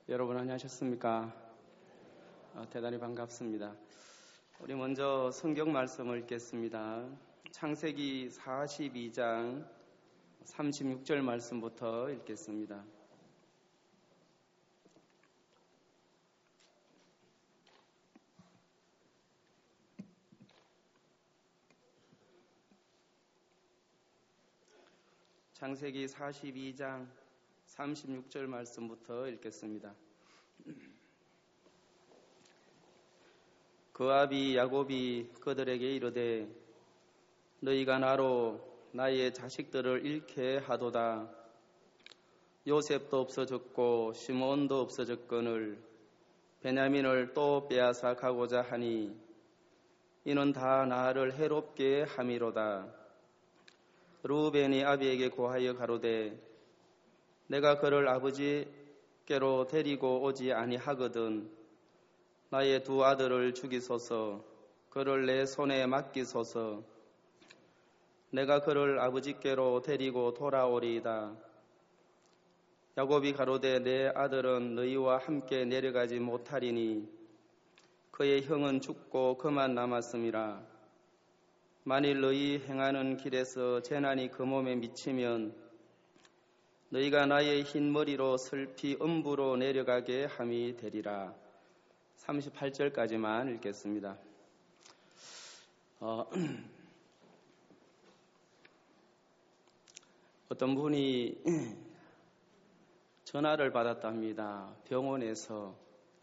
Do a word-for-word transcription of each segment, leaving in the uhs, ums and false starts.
여러분 안녕하셨습니까? 어, 대단히 반갑습니다. 우리 먼저 성경 말씀을 읽겠습니다. 창세기 사십이 장 삼십육 절 말씀부터 읽겠습니다. 창세기 사십이 장 삼십육 절 말씀부터 읽겠습니다. 그 아비 야곱이 그들에게 이르되 너희가 나로 나의 자식들을 잃게 하도다. 요셉도 없어졌고 시몬도 없어졌거늘 베냐민을 또 빼앗아 가고자 하니 이는 다 나를 해롭게 함이로다. 르우벤이 아비에게 고하여 가로되 내가 그를 아버지께로 데리고 오지 아니하거든 나의 두 아들을 죽이소서. 그를 내 손에 맡기소서. 내가 그를 아버지께로 데리고 돌아오리이다. 야곱이 가로되 내 아들은 너희와 함께 내려가지 못하리니 그의 형은 죽고 그만 남았음이라. 만일 너희 행하는 길에서 재난이 그 몸에 미치면 너희가 나의 흰 머리로 슬피 음부로 내려가게 함이 되리라. 삼십팔 절까지만 읽겠습니다. 어, 어떤 분이 전화를 받았답니다. 병원에서.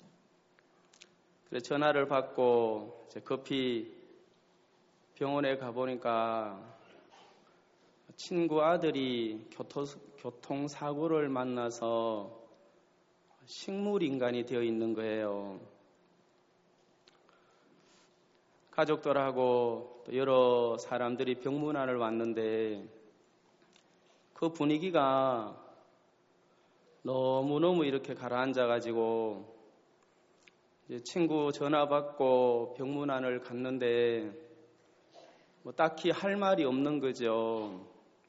그래서 전화를 받고 이제 급히 병원에 가보니까 친구 아들이 교토, 교통사고를 만나서 식물인간이 되어 있는 거예요. 가족들하고 또 여러 사람들이 병문안을 왔는데 그 분위기가 너무너무 이렇게 가라앉아가지고 이제 친구 전화 받고 병문안을 갔는데 뭐 딱히 할 말이 없는 거죠.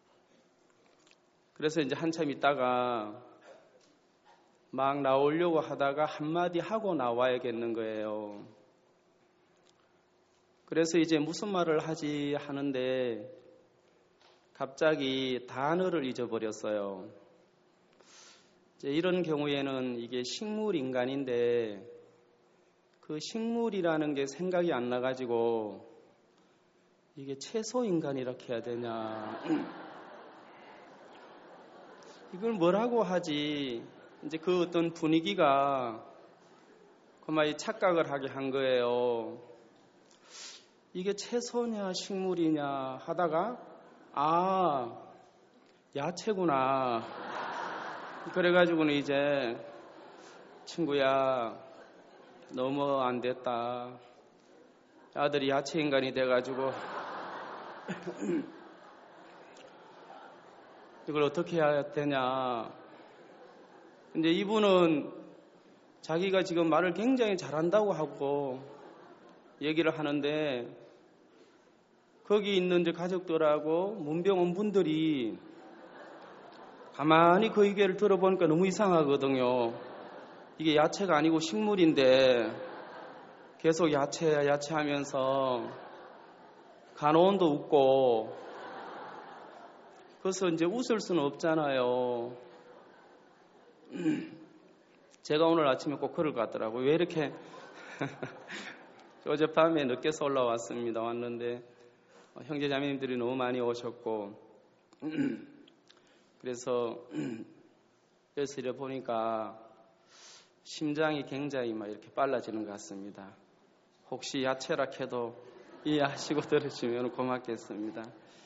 그래서 이제 한참 있다가 막 나오려고 하다가 한마디 하고 나와야겠는 거예요. 그래서 이제 무슨 말을 하지 하는데 갑자기 단어를 잊어버렸어요. 이제 이런 경우에는 이게 식물인간인데 그 식물이라는 게 생각이 안 나가지고 이게 채소인간이라 해야 되냐 이걸 뭐라고 하지? 이제 그 어떤 분위기가 그만 착각을 하게 한 거예요. 이게 채소냐 식물이냐 하다가 아 야채구나. 그래가지고는 이제 친구야 너무 안 됐다. 아들이 야채인간이 돼가지고 이걸 어떻게 해야 되냐. 근데 이분은 자기가 지금 말을 굉장히 잘한다고 하고 얘기를 하는데 거기 있는 이제 가족들하고 문병원 분들이 가만히 그 얘기를 들어보니까 너무 이상하거든요. 이게 야채가 아니고 식물인데 계속 야채야 야채 하면서 간호원도 웃고 그래서 이제 웃을 수는 없잖아요. 제가 오늘 아침에 꼭 그럴 것 같더라고요. 왜 이렇게 어젯밤에 늦게서 올라왔습니다. 왔는데 형제 자매님들이 너무 많이 오셨고 그래서 여기서 이래 보니까 심장이 굉장히 막 이렇게 빨라지는 것 같습니다. 혹시 야채라 해도 이해하시고 들으시면 고맙겠습니다.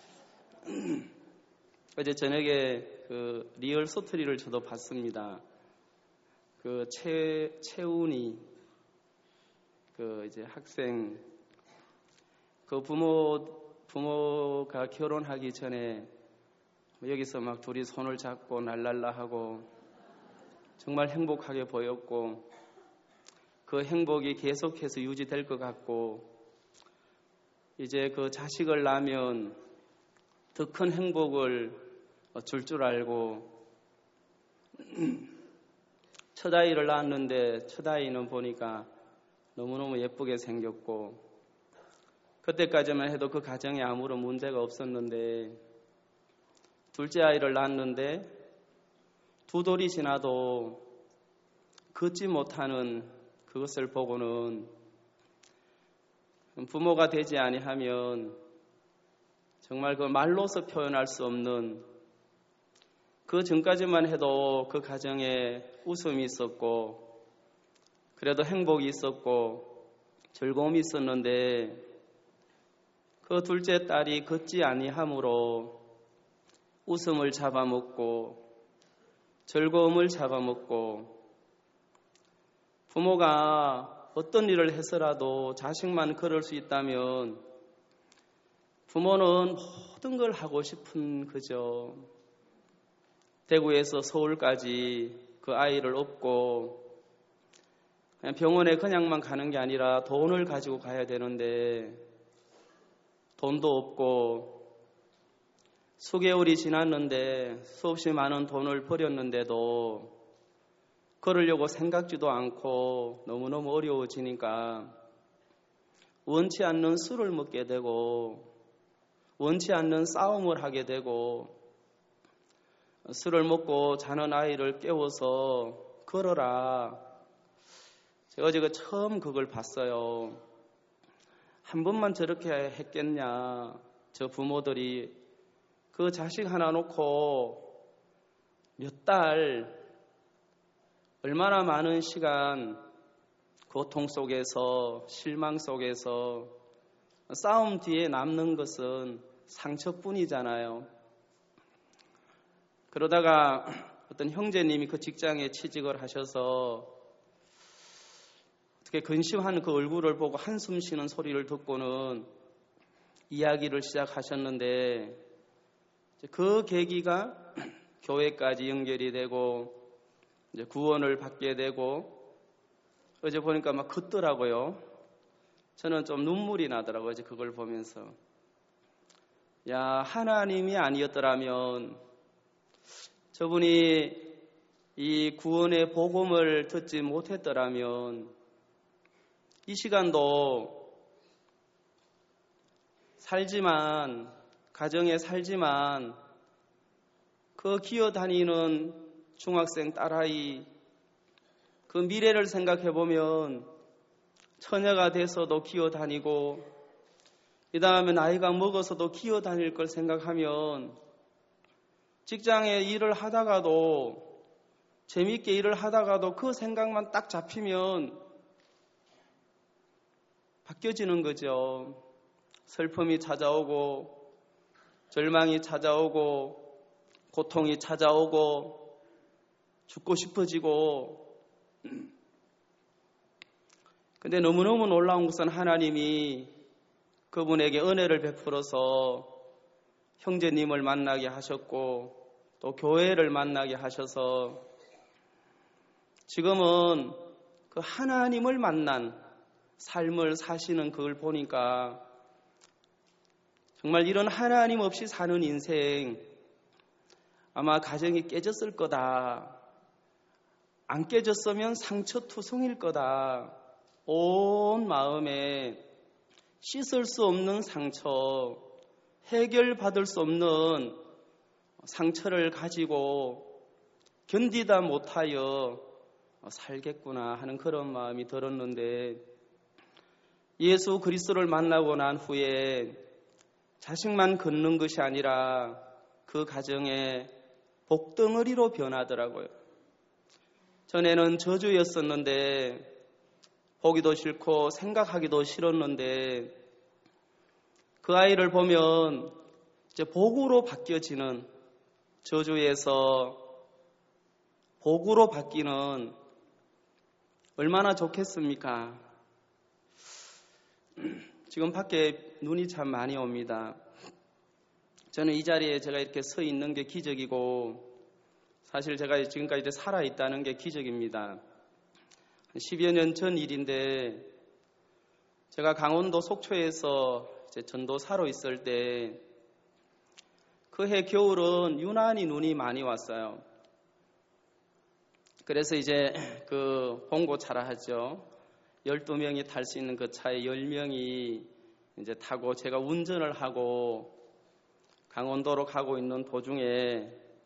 어제 저녁에 그 리얼 스토리를 저도 봤습니다. 그 최, 최운이 그 이제 학생 그 부모 부모가 결혼하기 전에 여기서 막 둘이 손을 잡고 날랄라 하고 정말 행복하게 보였고 그 행복이 계속해서 유지될 것 같고 이제 그 자식을 낳으면 더 큰 행복을 줄 줄 알고 첫 아이를 낳았는데 첫 아이는 보니까 너무너무 예쁘게 생겼고 그때까지만 해도 그 가정에 아무런 문제가 없었는데 둘째 아이를 낳았는데 두 돌이 지나도 걷지 못하는 그것을 보고는 부모가 되지 아니하면 정말 그 말로서 표현할 수 없는 그 전까지만 해도 그 가정에 웃음이 있었고 그래도 행복이 있었고 즐거움이 있었는데 그 둘째 딸이 걷지 아니함으로 웃음을 잡아먹고 즐거움을 잡아먹고 부모가 어떤 일을 해서라도 자식만 그럴 수 있다면 부모는 모든 걸 하고 싶은 거죠. 대구에서 서울까지 그 아이를 업고 그냥 병원에 그냥만 가는 게 아니라 돈을 가지고 가야 되는데 돈도 없고 수개월이 지났는데 수없이 많은 돈을 버렸는데도 걸으려고 생각지도 않고 너무너무 어려워지니까 원치 않는 술을 먹게 되고 원치 않는 싸움을 하게 되고 술을 먹고 자는 아이를 깨워서 걸어라. 제가 어제 처음 그걸 봤어요. 한 번만 저렇게 했겠냐. 저 부모들이 그 자식 하나 놓고 몇 달 얼마나 많은 시간 고통 속에서 실망 속에서 싸움 뒤에 남는 것은 상처뿐이잖아요. 그러다가 어떤 형제님이 그 직장에 취직을 하셔서 어떻게 근심하는 그 얼굴을 보고 한숨 쉬는 소리를 듣고는 이야기를 시작하셨는데 그 계기가 교회까지 연결이 되고 이제 구원을 받게 되고 어제 보니까 막 걷더라고요. 저는 좀 눈물이 나더라고요. 어제 그걸 보면서. 야, 하나님이 아니었더라면 저분이 이 구원의 복음을 듣지 못했더라면 이 시간도 살지만 가정에 살지만 그 기어다니는 중학생 딸아이 그 미래를 생각해보면 처녀가 돼서도 기어다니고 이 다음에 나이가 먹어서도 기어다닐 걸 생각하면 직장에 일을 하다가도 재미있게 일을 하다가도 그 생각만 딱 잡히면 바뀌어지는 거죠. 슬픔이 찾아오고 절망이 찾아오고 고통이 찾아오고 죽고 싶어지고 근데 너무너무 놀라운 것은 하나님이 그분에게 은혜를 베풀어서 형제님을 만나게 하셨고 또 교회를 만나게 하셔서 지금은 그 하나님을 만난 삶을 사시는 그걸 보니까 정말 이런 하나님 없이 사는 인생 아마 가정이 깨졌을 거다. 안 깨졌으면 상처투성일 거다. 온 마음에 씻을 수 없는 상처, 해결받을 수 없는 상처를 가지고 견디다 못하여 살겠구나 하는 그런 마음이 들었는데 예수 그리스도를 만나고 난 후에 자식만 걷는 것이 아니라 그 가정에 복덩어리로 변하더라고요. 전에는 저주였었는데 보기도 싫고 생각하기도 싫었는데 그 아이를 보면 이제 복으로 바뀌어지는 저주에서 복으로 바뀌는 얼마나 좋겠습니까? 지금 밖에 눈이 참 많이 옵니다. 저는 이 자리에 제가 이렇게 서 있는 게 기적이고 사실 제가 지금까지 살아있다는 게 기적입니다. 십여 년 전 일인데 제가 강원도 속초에서 이제 전도사로 있을 때 그 해 겨울은 유난히 눈이 많이 왔어요. 그래서 이제 그 봉고차라 하죠. 열두 명이 탈 수 있는 그 차에 열 명이 이제 타고 제가 운전을 하고 강원도로 가고 있는 도중에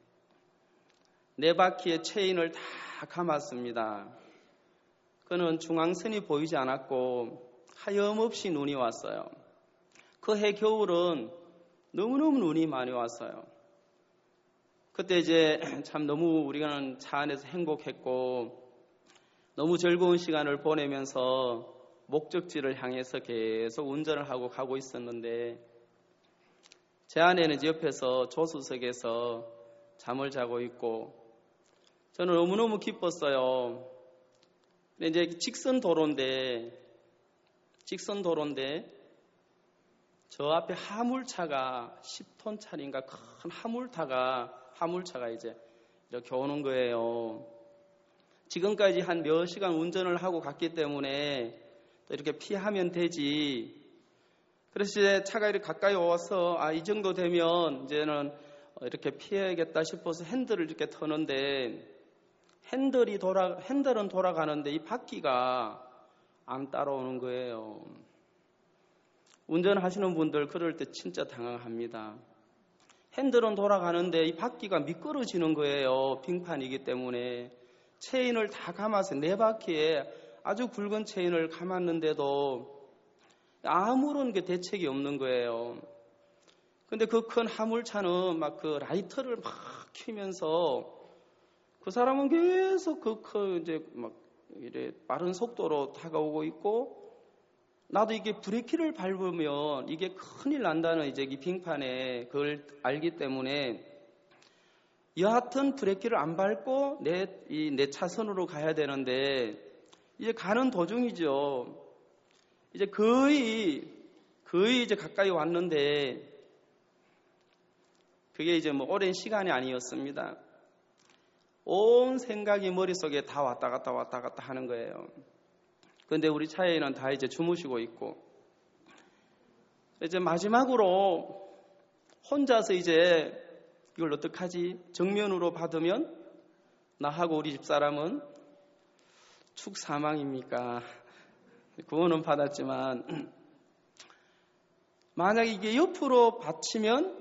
네 바퀴의 체인을 다 감았습니다. 그는 중앙선이 보이지 않았고 하염없이 눈이 왔어요. 그 해 겨울은 너무너무 눈이 많이 왔어요. 그때 이제 참 너무 우리가 차 안에서 행복했고 너무 즐거운 시간을 보내면서 목적지를 향해서 계속 운전을 하고 가고 있었는데 제 아내는 옆에서 조수석에서 잠을 자고 있고 저는 너무너무 기뻤어요. 근데 이제 직선 도로인데 직선 도로인데 저 앞에 화물차가 십 톤 차인가 큰 화물차가 화물차가 이제 이렇게 오는 거예요. 지금까지 한 몇 시간 운전을 하고 갔기 때문에 또 이렇게 피하면 되지. 그래서 이제 차가 이렇게 가까이 와서 아, 이 정도 되면 이제는 이렇게 피해야겠다 싶어서 핸들을 이렇게 터는데 핸들이 돌아 핸들은 돌아가는데 이 바퀴가 안 따라오는 거예요. 운전하시는 분들 그럴 때 진짜 당황합니다. 핸들은 돌아가는데 이 바퀴가 미끄러지는 거예요. 빙판이기 때문에. 체인을 다 감아서 네 바퀴에 아주 굵은 체인을 감았는데도 아무런 게 대책이 없는 거예요. 근데 그 큰 화물차는 막 그 라이터를 막 켜면서 그 사람은 계속 그 큰 이제 막 이래 빠른 속도로 다가오고 있고 나도 이게 브레이크를 밟으면 이게 큰일 난다는 이제 이 빙판에 그걸 알기 때문에 여하튼 브레이크를 안 밟고 내, 이, 내 차선으로 가야 되는데 이제 가는 도중이죠. 이제 거의, 거의 이제 가까이 왔는데 그게 이제 뭐 오랜 시간이 아니었습니다. 온 생각이 머릿속에 다 왔다 갔다 왔다 갔다 하는 거예요. 근데 우리 차에는 다 이제 주무시고 있고 이제 마지막으로 혼자서 이제 이걸 어떡하지? 정면으로 받으면 나하고 우리 집사람은 축사망입니까? 구원은 받았지만 만약에 이게 옆으로 받치면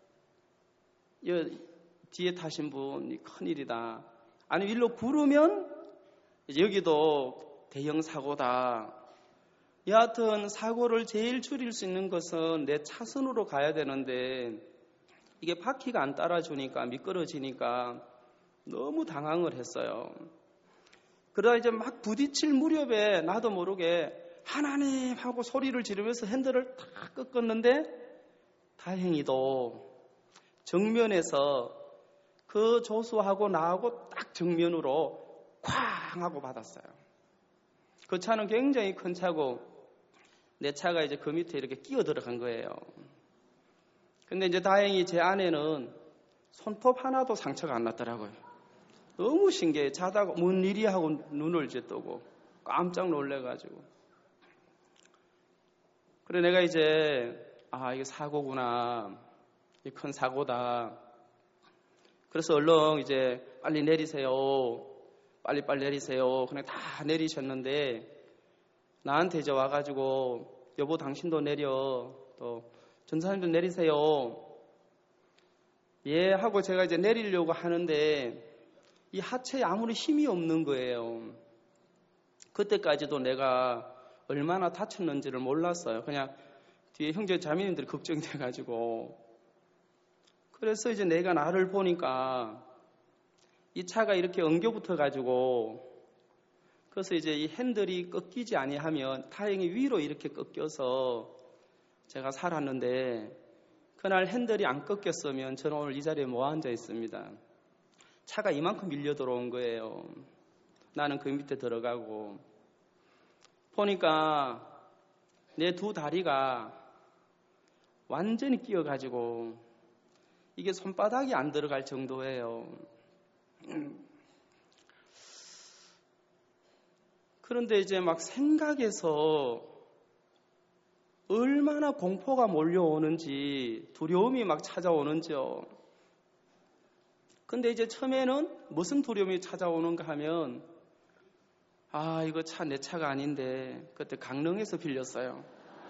뒤에 타신 분이 큰일이다. 아니면 일로 부르면 이제 여기도 대형 사고다. 여하튼 사고를 제일 줄일 수 있는 것은 내 차선으로 가야 되는데 이게 바퀴가 안 따라주니까 미끄러지니까 너무 당황을 했어요. 그러다 이제 막 부딪힐 무렵에 나도 모르게 하나님 하고 소리를 지르면서 핸들을 탁 꺾었는데 다행히도 정면에서 그 조수하고 나하고 딱 정면으로 쾅 하고 받았어요. 그 차는 굉장히 큰 차고 내 차가 이제 그 밑에 이렇게 끼어 들어간 거예요. 근데 이제 다행히 제 아내는 손톱 하나도 상처가 안 났더라고요. 너무 신기해. 자다가 뭔 일이 하고 눈을 이제 뜨고 깜짝 놀래가지고. 그래 내가 이제 아 이게 사고구나. 이 큰 사고다. 그래서 얼른 이제 빨리 내리세요. 빨리빨리 내리세요. 그냥 다 내리셨는데 나한테 이제 와가지고 여보 당신도 내려. 또 전사님도 내리세요. 예 하고 제가 이제 내리려고 하는데 이 하체에 아무리 힘이 없는 거예요. 그때까지도 내가 얼마나 다쳤는지를 몰랐어요. 그냥 뒤에 형제 자매님들이 걱정이 돼가지고 그래서 이제 내가 나를 보니까 이 차가 이렇게 엉겨붙어 가지고 그래서 이제 이 핸들이 꺾이지 아니하면 다행히 위로 이렇게 꺾여서 제가 살았는데 그날 핸들이 안 꺾였으면 저는 오늘 이 자리에 못 앉아 있습니다. 차가 이만큼 밀려 들어온 거예요. 나는 그 밑에 들어가고 보니까 내 두 다리가 완전히 끼어가지고 이게 손바닥이 안 들어갈 정도예요. 그런데 이제 막 생각에서 얼마나 공포가 몰려오는지 두려움이 막 찾아오는지요. 근데 이제 처음에는 무슨 두려움이 찾아오는가 하면 아 이거 차 내 차가 아닌데 그때 강릉에서 빌렸어요.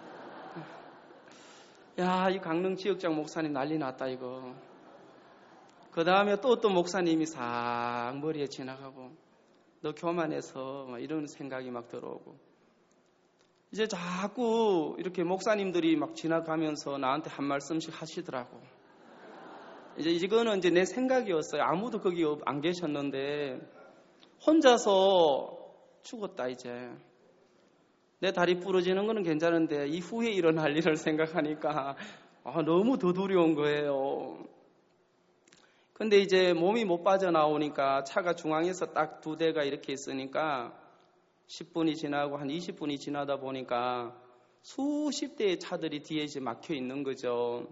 야, 이 강릉 지역장 목사님 난리 났다 이거. 그 다음에 또 어떤 목사님이 싹 머리에 지나가고 너 교만해서 막 이런 생각이 막 들어오고 이제 자꾸 이렇게 목사님들이 막 지나가면서 나한테 한 말씀씩 하시더라고. 이제 이거는 이제 내 생각이었어요. 아무도 거기 안 계셨는데 혼자서 죽었다 이제. 내 다리 부러지는 거는 괜찮은데 이후에 일어날 일을 생각하니까 아, 너무 더 두려운 거예요. 근데 이제 몸이 못 빠져나오니까 차가 중앙에서 딱 두 대가 이렇게 있으니까 십 분이 지나고 한 이십 분이 지나다 보니까 수십 대의 차들이 뒤에 이제 막혀 있는 거죠.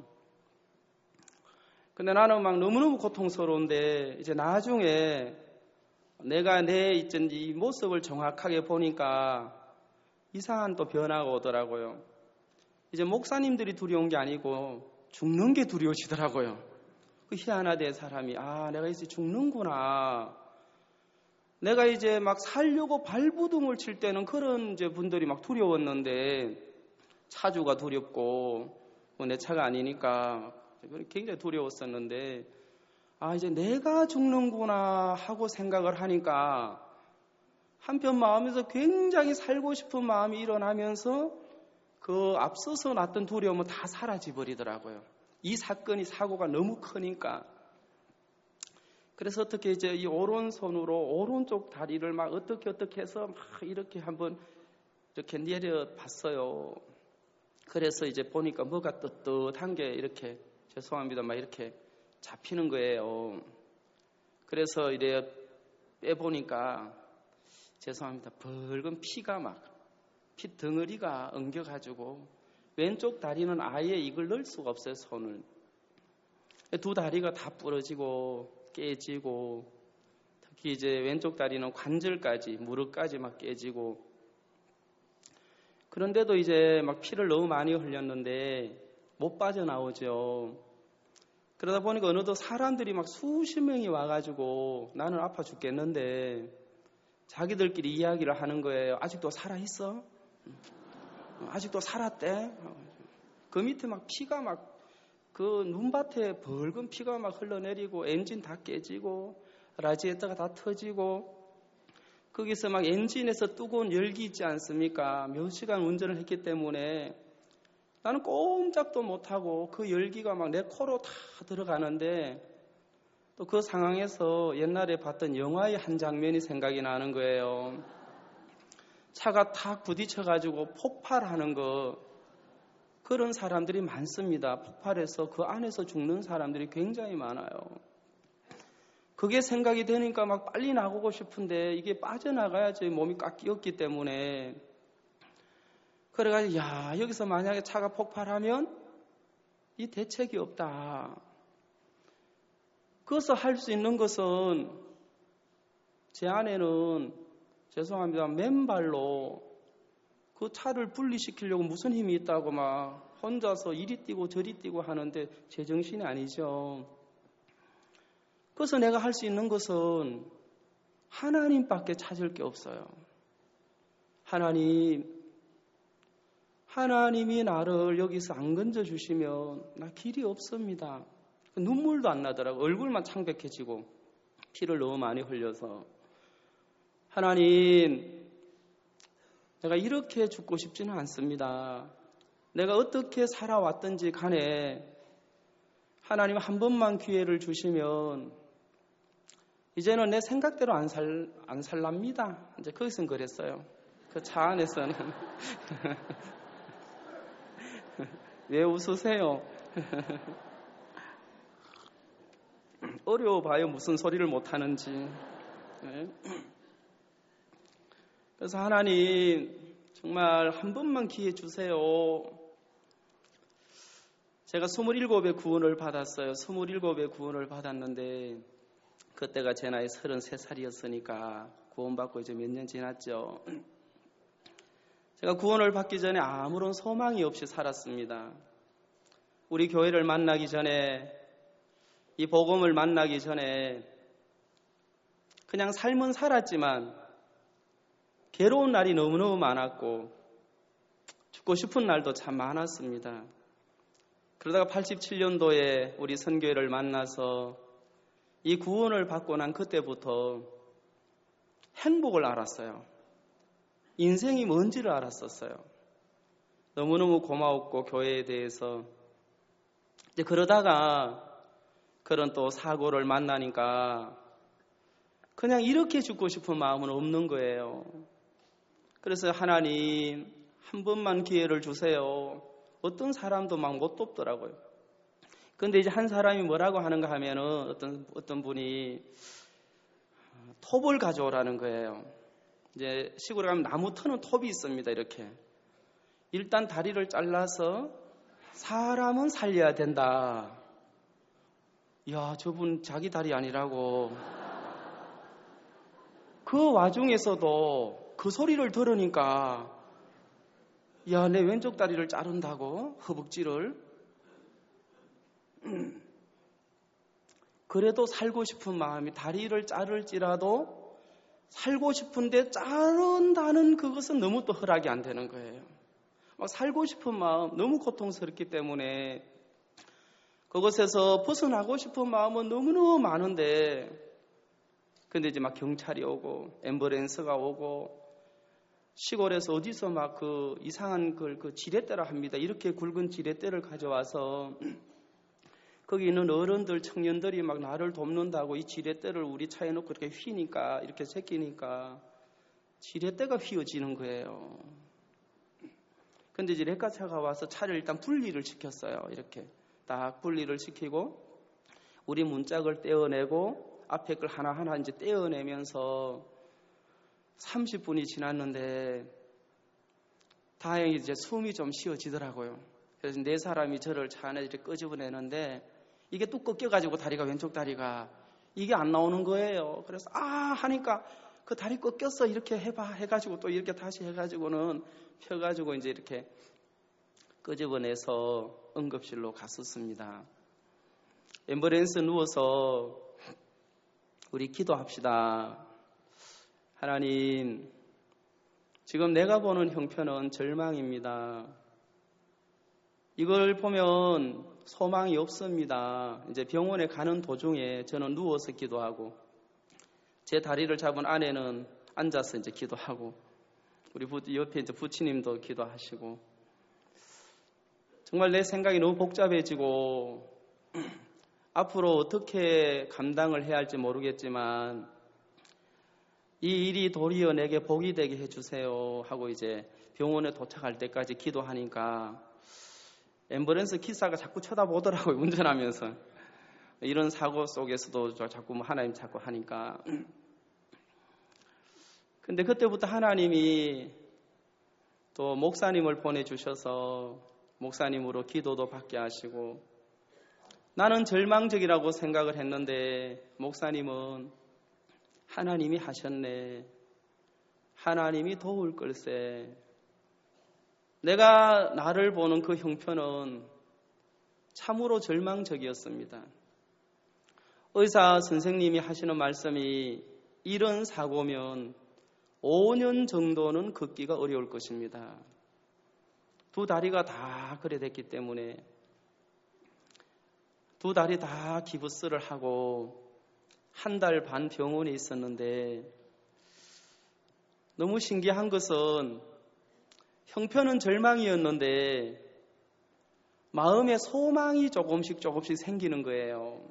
근데 나는 막 너무너무 고통스러운데 이제 나중에 내가 내 이 모습을 정확하게 보니까 이상한 또 변화가 오더라고요. 이제 목사님들이 두려운 게 아니고 죽는 게 두려우시더라고요. 그 희한하대 사람이 아 내가 이제 죽는구나. 내가 이제 막 살려고 발부둥을 칠 때는 그런 이제 분들이 막 두려웠는데 차주가 두렵고 뭐 내 차가 아니니까 굉장히 두려웠었는데 아 이제 내가 죽는구나 하고 생각을 하니까 한편 마음에서 굉장히 살고 싶은 마음이 일어나면서 그 앞서서 났던 두려움은 다 사라져 버리더라고요. 이 사건이 사고가 너무 크니까. 그래서 어떻게 이제 이 오른손으로 오른쪽 다리를 막 어떻게 어떻게 해서 막 이렇게 한번 이렇게 내려봤어요. 그래서 이제 보니까 뭐가 떳떳한 게 이렇게 죄송합니다 막 이렇게 잡히는 거예요. 그래서 이래 빼보니까 죄송합니다. 붉은 피가 막, 피 덩어리가 엉겨가지고 왼쪽 다리는 아예 이걸 넣을 수가 없어요, 손을. 두 다리가 다 부러지고 깨지고 특히 이제 왼쪽 다리는 관절까지, 무릎까지 막 깨지고 그런데도 이제 막 피를 너무 많이 흘렸는데 못 빠져나오죠. 그러다 보니까 어느덧 사람들이 막 수십 명이 와가지고 나는 아파 죽겠는데 자기들끼리 이야기를 하는 거예요. 아직도 살아있어? 아직도 살았대? 그 밑에 막 피가 막 그 눈밭에 붉은 피가 막 흘러내리고 엔진 다 깨지고 라지에다가 다 터지고 거기서 막 엔진에서 뜨거운 열기 있지 않습니까? 몇 시간 운전을 했기 때문에 나는 꼼짝도 못하고 그 열기가 막 내 코로 다 들어가는데 또 그 상황에서 옛날에 봤던 영화의 한 장면이 생각이 나는 거예요. 차가 탁 부딪혀가지고 폭발하는 거 그런 사람들이 많습니다. 폭발해서 그 안에서 죽는 사람들이 굉장히 많아요. 그게 생각이 되니까 막 빨리 나가고 싶은데 이게 빠져나가야지 몸이 꽉 끼었기 때문에 그래가지고 야 여기서 만약에 차가 폭발하면 이 대책이 없다. 그래서 할 수 있는 것은 제 아내는 죄송합니다. 맨발로 그 차를 분리시키려고 무슨 힘이 있다고 막 혼자서 이리 뛰고 저리 뛰고 하는데 제정신이 아니죠. 그래서 내가 할 수 있는 것은 하나님밖에 찾을 게 없어요. 하나님, 하나님이 나를 여기서 안 건져주시면 나 길이 없습니다. 눈물도 안 나더라고. 얼굴만 창백해지고 피를 너무 많이 흘려서. 하나님, 내가 이렇게 죽고 싶지는 않습니다. 내가 어떻게 살아왔든지 간에 하나님 한 번만 기회를 주시면 이제는 내 생각대로 안 살, 안 살랍니다. 이제 거기서는 그랬어요. 그 차 안에서는. 왜 웃으세요? 어려워봐요. 무슨 소리를 못하는지. 네. 그래서 하나님 정말 한 번만 기회 주세요. 제가 스물일곱의 구원을 받았어요. 스물일곱의 구원을 받았는데 그때가 제 나이 서른세 살이었으니까 구원받고 이제 몇 년 지났죠. 제가 구원을 받기 전에 아무런 소망이 없이 살았습니다. 우리 교회를 만나기 전에 이 복음을 만나기 전에 그냥 삶은 살았지만 괴로운 날이 너무너무 많았고 죽고 싶은 날도 참 많았습니다. 그러다가 팔십칠 년도에 우리 선교회를 만나서 이 구원을 받고 난 그때부터 행복을 알았어요. 인생이 뭔지를 알았었어요. 너무너무 고마웠고 교회에 대해서. 이제 그러다가 그런 또 사고를 만나니까 그냥 이렇게 죽고 싶은 마음은 없는 거예요. 그래서 하나님 한 번만 기회를 주세요. 어떤 사람도 막 못 돕더라고요. 근데 이제 한 사람이 뭐라고 하는가 하면은 어떤, 어떤 분이 톱을 가져오라는 거예요. 이제 시골에 가면 나무 터는 톱이 있습니다. 이렇게. 일단 다리를 잘라서 사람은 살려야 된다. 이야, 저분 자기 다리 아니라고. 그 와중에서도 그 소리를 들으니까 야, 내 왼쪽 다리를 자른다고? 허벅지를? 그래도 살고 싶은 마음이 다리를 자를지라도 살고 싶은데 자른다는 그것은 너무 또 허락이 안 되는 거예요. 막 살고 싶은 마음 너무 고통스럽기 때문에 그것에서 벗어나고 싶은 마음은 너무너무 많은데 근데 이제 막 경찰이 오고 앰뷸런스가 오고 시골에서 어디서 막 그 이상한 걸 그 지렛대라 합니다. 이렇게 굵은 지렛대를 가져와서 거기 있는 어른들, 청년들이 막 나를 돕는다고 이 지렛대를 우리 차에 놓고 이렇게 휘니까 이렇게 제끼니까 지렛대가 휘어지는 거예요. 근데 이제 레카차가 와서 차를 일단 분리를 시켰어요. 이렇게 딱 분리를 시키고 우리 문짝을 떼어내고 앞에 걸 하나하나 이제 떼어내면서 삼십 분이 지났는데 다행히 이제 숨이 좀 쉬어지더라고요. 그래서 네 사람이 저를 차 안에 이렇게 끄집어내는데 이게 뚝 꺾여가지고 다리가 왼쪽 다리가 이게 안 나오는 거예요. 그래서 아 하니까 그 다리 꺾였어 이렇게 해봐 해가지고 또 이렇게 다시 해가지고는 펴가지고 이제 이렇게 끄집어내서 응급실로 갔었습니다. 앰뷸런스 누워서 우리 기도합시다. 하나님, 지금 내가 보는 형편은 절망입니다. 이걸 보면 소망이 없습니다. 이제 병원에 가는 도중에 저는 누워서 기도하고 제 다리를 잡은 아내는 앉아서 이제 기도하고 우리 옆에 이제 부치님도 기도하시고 정말 내 생각이 너무 복잡해지고 앞으로 어떻게 감당을 해야 할지 모르겠지만 이 일이 도리어 내게 복이 되게 해주세요 하고 이제 병원에 도착할 때까지 기도하니까 앰뷸런스 기사가 자꾸 쳐다보더라고요. 운전하면서. 이런 사고 속에서도 자꾸 뭐 하나님 자꾸 하니까. 근데 그때부터 하나님이 또 목사님을 보내주셔서 목사님으로 기도도 받게 하시고 나는 절망적이라고 생각을 했는데 목사님은 하나님이 하셨네. 하나님이 도울 걸세. 내가 나를 보는 그 형편은 참으로 절망적이었습니다. 의사 선생님이 하시는 말씀이 이런 사고면 오 년 정도는 걷기가 어려울 것입니다. 두 다리가 다 그래 됐기 때문에 두 다리 다 기부스를 하고 한 달 반 병원에 있었는데 너무 신기한 것은 형편은 절망이었는데 마음에 소망이 조금씩 조금씩 생기는 거예요.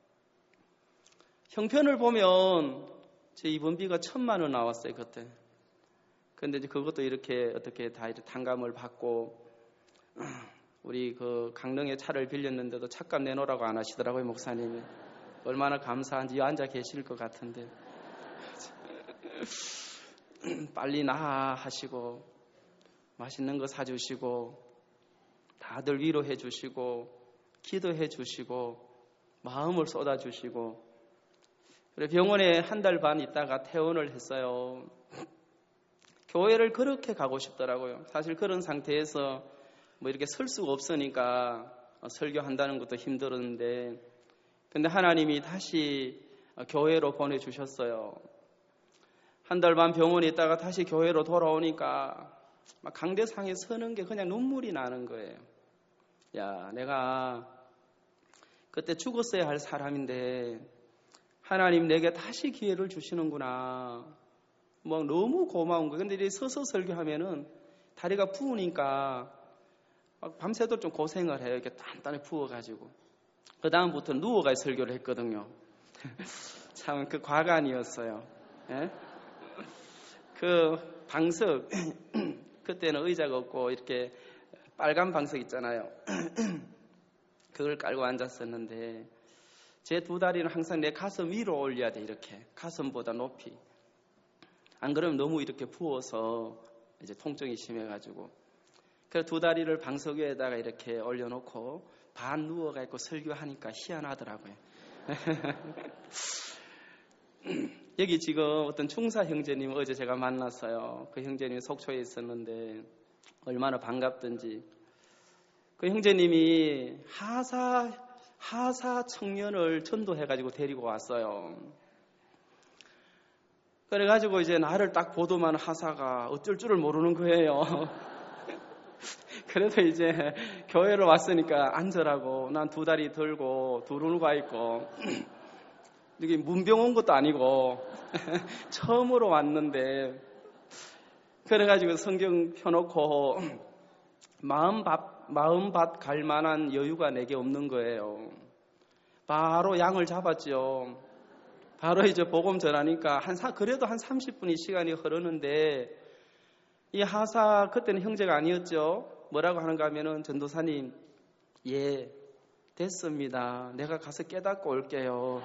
형편을 보면 제 입원비가 천만 원 나왔어요 그때. 근데 이제 그것도 이렇게 어떻게 다 이렇게 탕감을 받고 우리 그 강릉에 차를 빌렸는데도 차값 내놓으라고 안 하시더라고요 목사님이. 얼마나 감사한지 앉아 계실 것 같은데 빨리 나 하시고 맛있는 거 사주시고 다들 위로해 주시고 기도해 주시고 마음을 쏟아주시고 그래 병원에 한 달 반 있다가 퇴원을 했어요. 교회를 그렇게 가고 싶더라고요. 사실 그런 상태에서 뭐 이렇게 설 수가 없으니까 설교한다는 것도 힘들었는데 근데 하나님이 다시 교회로 보내주셨어요. 한 달 반 병원에 있다가 다시 교회로 돌아오니까 막 강대상에 서는 게 그냥 눈물이 나는 거예요. 야, 내가 그때 죽었어야 할 사람인데 하나님 내게 다시 기회를 주시는구나. 뭐 너무 고마운 거예요. 근데 이제 서서 설교하면은 다리가 부으니까 밤새도록 좀 고생을 해요. 이렇게 단단히 부어가지고. 그 다음부터 누워가 설교를 했거든요. 참 그 과간이었어요. 예? 그 방석, 그때는 의자가 없고 이렇게 빨간 방석 있잖아요. 그걸 깔고 앉았었는데 제 두 다리는 항상 내 가슴 위로 올려야 돼. 이렇게 가슴보다 높이. 안 그러면 너무 이렇게 부어서 이제 통증이 심해가지고 그래서 두 다리를 방석 위에다가 이렇게 올려놓고 반 누워가 있고 설교하니까 희한하더라고요. 여기 지금 어떤 충사 형제님 어제 제가 만났어요. 그 형제님이 속초에 있었는데 얼마나 반갑던지. 그 형제님이 하사 하사 청년을 전도해가지고 데리고 왔어요. 그래가지고 이제 나를 딱 보더만 하사가 어쩔 줄을 모르는 거예요. 그래서 이제 교회로 왔으니까 앉으라고 난 두 다리 들고 두루누가 있고 여기 문병 온 것도 아니고 처음으로 왔는데 그래가지고 성경 펴놓고 마음밭 마음밭 갈 만한 여유가 내게 없는 거예요. 바로 양을 잡았죠. 바로 이제 복음 전하니까 한 사, 그래도 한 삼십 분이 시간이 흐르는데 이 하사 그때는 형제가 아니었죠. 뭐라고 하는가 하면은 전도사님, 예, 됐습니다. 내가 가서 깨닫고 올게요.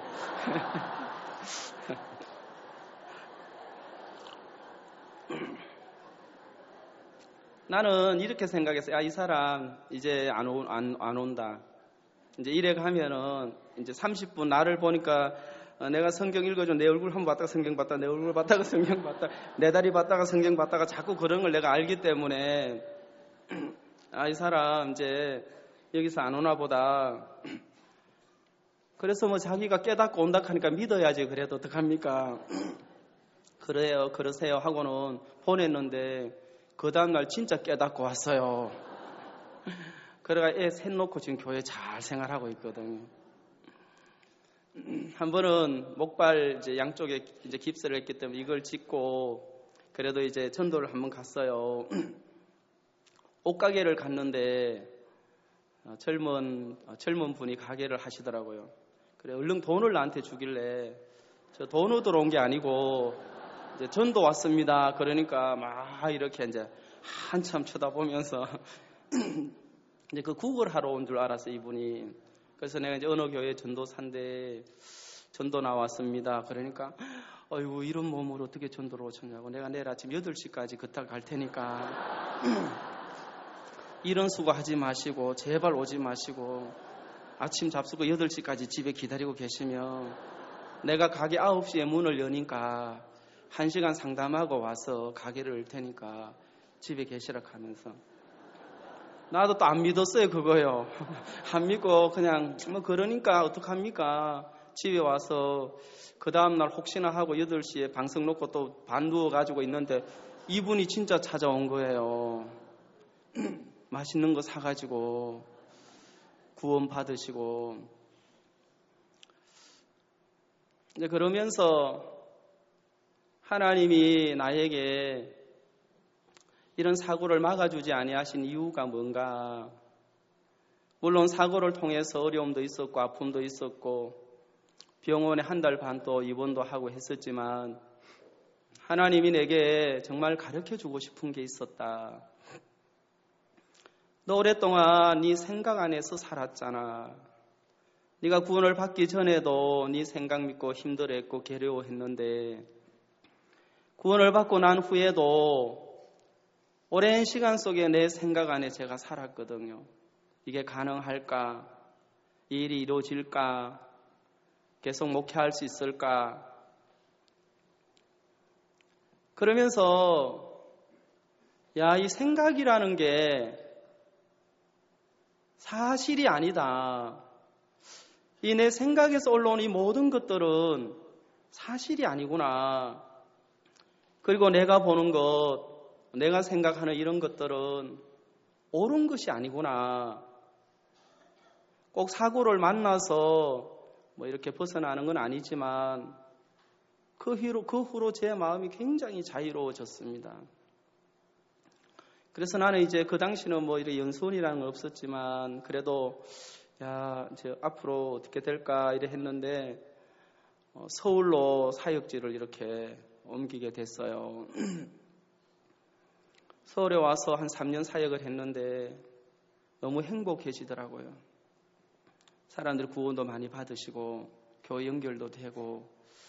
나는 이렇게 생각했어요. 야, 이 사람 이제 안, 오, 안, 안 온다. 이제 이래 가면은 이제 삼십 분 나를 보니까 내가 성경 읽어줘. 내 얼굴 한번 봤다가 성경 봤다. 내 얼굴 봤다가 성경 봤다. 내 다리 봤다가 성경 봤다가 자꾸 그런 걸 내가 알기 때문에 아, 이 사람 이제 여기서 안 오나 보다. 그래서 뭐 자기가 깨닫고 온다 하니까 믿어야지. 그래도 어떡합니까? 그래요, 그러세요 하고는 보냈는데 그 다음날 진짜 깨닫고 왔어요. 그래가 애 셋 놓고 지금 교회 잘 생활하고 있거든요. 한 번은 목발 이제 양쪽에 이제 깁스를 했기 때문에 이걸 짚고 그래도 이제 전도를 한번 갔어요. 옷가게를 갔는데 젊은 젊은 분이 가게를 하시더라고요. 그래 얼른 돈을 나한테 주길래 저 돈 얻으러 온 게 아니고 이제 전도 왔습니다. 그러니까 막 이렇게 이제 한참 쳐다보면서 이제 그 구걸 하러 온 줄 알았어 이분이. 그래서 내가 이제 어느 교회 전도사인데 전도 나왔습니다. 그러니까 어이구 이런 몸으로 어떻게 전도를 오셨냐고. 내가 내일 아침 여덟 시까지 그탈 갈 테니까 이런 수고 하지 마시고 제발 오지 마시고 아침 잡수고 여덟 시까지 집에 기다리고 계시면 내가 가게 아홉 시에 문을 여니까 한 시간 상담하고 와서 가게를 열 테니까 집에 계시라 하면서 나도 또 안 믿었어요 그거요. 안 믿고 그냥 뭐 그러니까 어떡합니까. 집에 와서 그 다음날 혹시나 하고 여덟 시에 방석 놓고 또 반 누워가지고 있는데 이분이 진짜 찾아온 거예요. 맛있는 거 사가지고 구원 받으시고 이제 그러면서 하나님이 나에게 이런 사고를 막아주지 아니하신 이유가 뭔가. 물론 사고를 통해서 어려움도 있었고 아픔도 있었고 병원에 한 달 반 또 입원도 하고 했었지만 하나님이 내게 정말 가르쳐주고 싶은 게 있었다. 너 오랫동안 네 생각 안에서 살았잖아. 네가 구원을 받기 전에도 네 생각 믿고 힘들어했고 괴로워했는데 구원을 받고 난 후에도 오랜 시간 속에 내 생각 안에 제가 살았거든요. 이게 가능할까? 이 일이 이루어질까? 계속 목회할 수 있을까? 그러면서 야, 이 생각이라는 게 사실이 아니다. 이 내 생각에서 올라오는 이 모든 것들은 사실이 아니구나. 그리고 내가 보는 것, 내가 생각하는 이런 것들은 옳은 것이 아니구나. 꼭 사고를 만나서 뭐 이렇게 벗어나는 건 아니지만 그 후로, 그 후로 제 마음이 굉장히 자유로워졌습니다. 그래서 나는 이제 그 당시는 뭐 이렇게 연수원이라는 건 없었지만 그래도 야, 이제 앞으로 어떻게 될까 이래 했는데 어, 서울로 사역지를 이렇게 옮기게 됐어요. 서울에 와서 한 삼 년 사역을 했는데 너무 행복해지더라고요. 사람들 구원도 많이 받으시고 교회 연결도 되고